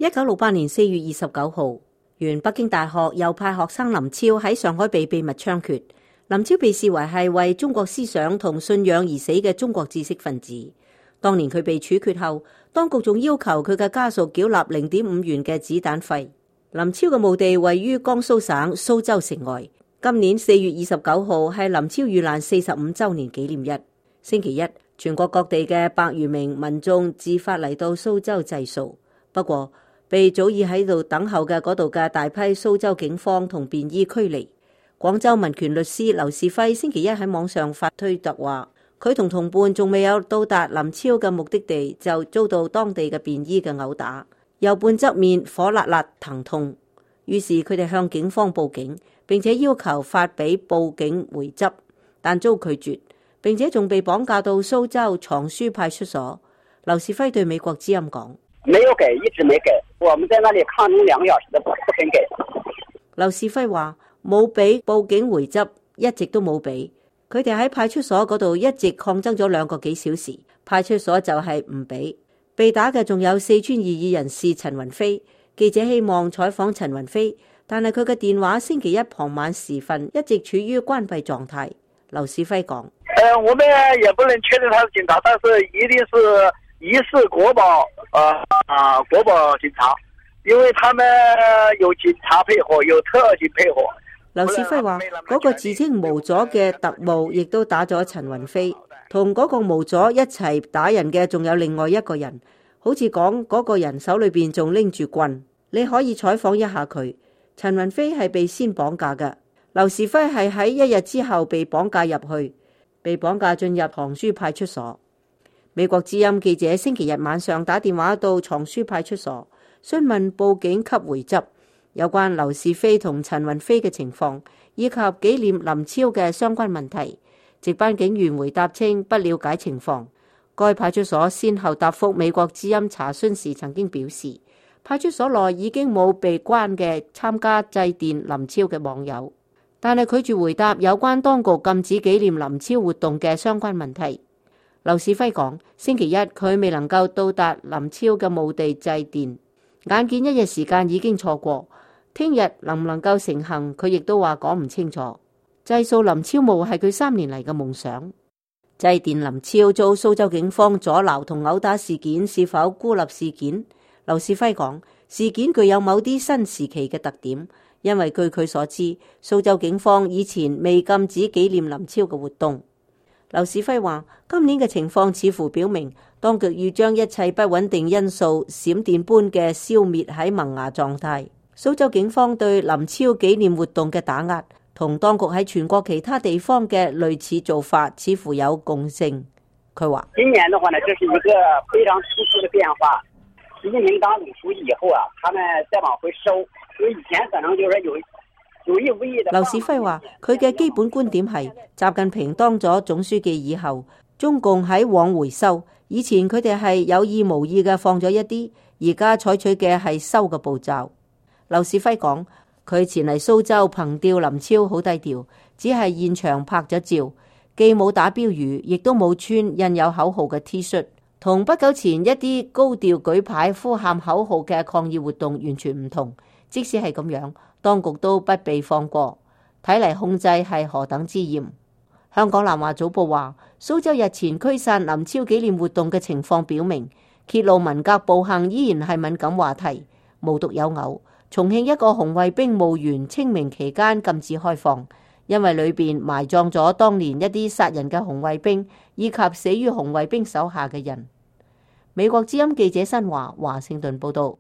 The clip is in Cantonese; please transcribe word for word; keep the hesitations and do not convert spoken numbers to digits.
一九六八年四月二十九號，原北京大學右派學生林超喺上海被秘密槍決。林超被視為係為中國思想同信仰而死嘅中國知識分子。當年佢被處決後，當局仲要求佢嘅家屬繳納零點五元嘅子彈費。林超嘅墓地位於江蘇省蘇州城外。今年四月二十九號係林超遇難四十五週年紀念日。星期一，全國各地嘅百餘名民眾自發嚟到蘇州祭掃。不過，被早已喺度等候嘅嗰度嘅大批蘇州警方同便衣驅離。廣州民權律師劉士輝星期一喺網上發推特話，佢同同伴仲未有到達林超嘅目的地，就遭到當地嘅便衣嘅毆打，右半側面火辣辣疼痛。於是佢哋向警方報警，並且要求發俾報警回執，但遭拒絕，並且仲被綁架到蘇州藏書派出所。劉士輝對美國之音講： 沒有給，一直沒給，我們在那裡抗爭兩個小時都不肯給。 劉士輝話：冇俾報警回執，一直都冇俾。佢哋喺派出所嗰度一直抗爭咗兩個幾小時，派出所就係唔俾。被打嘅仲有四川異議人士陳雲飛。記者希望採訪陳雲飛，但係佢嘅電話星期一傍晚時分一直處於關閉狀態。劉士輝講： 呃，我們也不能確定他是警察，但是一定是疑似國保，呃啊國保警察，因為他們有警察配合，有特警配合。 劉士輝話：嗰個自稱無佐嘅特務亦都打咗陳雲飛，同嗰個無佐一齊打人嘅仲有另外一個人，好似講嗰個人手裏邊仲拎住棍。你可以採訪一下佢。陳雲飛係被先綁架嘅，劉士輝係喺一日之後被綁架入去，被綁架進入藏書派出所。美國之音記者星期日晚上打電話到藏書派出所，詢問報警給回執有關劉士輝同陳雲飛嘅情況，以及紀念林超嘅相關問題。值班警員回答稱不了解情況。該派出所先後答覆美國之音查詢時曾經表示，派出所內已經冇被關嘅參加祭奠林超嘅網友，但係拒絕回答有關當局禁止紀念林超活動嘅相關問題。劉士輝講，星期一佢未能夠到達林超嘅墓地祭奠，眼見一日時間已經錯過，聽日能唔能夠成行，佢亦都話講唔清楚。祭掃林超墓係佢三年嚟嘅夢想。祭奠林超遭蘇州警方阻撓同毆打事件是否孤立事件？劉士輝講，事件具有某啲新時期嘅特點，因為據佢所知，蘇州警方以前未禁止紀念林超嘅活動。劉士輝話，今年嘅情況似乎表明，當局要將一切不穩定因素閃電般嘅消滅喺萌芽狀態。蘇州警方對林超紀念活動嘅打壓，同當局喺全國其他地方嘅類似做法似乎有共性。佢話： 今年的話呢，這是一個非常突出嘅變化。習近平當主席以後啊，他們再往回收，因為以前可能就是有有意無意的。 劉士輝話：佢嘅基本觀點係，習近平當咗總書記以後，中共喺往回收。以前佢哋係有意無意嘅放咗一啲，而家採取嘅係收嘅步驟。劉士輝講，佢前嚟蘇州憑吊林超好低調，只係現場拍咗照，既冇打標語，亦都冇穿印有口號嘅 T 恤。同不久前一啲高調舉牌呼喊口號嘅抗議活動完全唔同。即使係咁樣，當局都不被放過，睇嚟控制係何等之嚴。香港南華早報話，蘇州日前驅散林超紀念活動嘅情況表明，揭露文革暴行依然係敏感話題。無獨有偶，重慶一個紅衛兵墓園清明期間禁止開放，因為裏邊埋葬咗當年一啲殺人嘅紅衛兵，以及死於紅衛兵手下嘅人。美國之音記者新華華盛頓報道。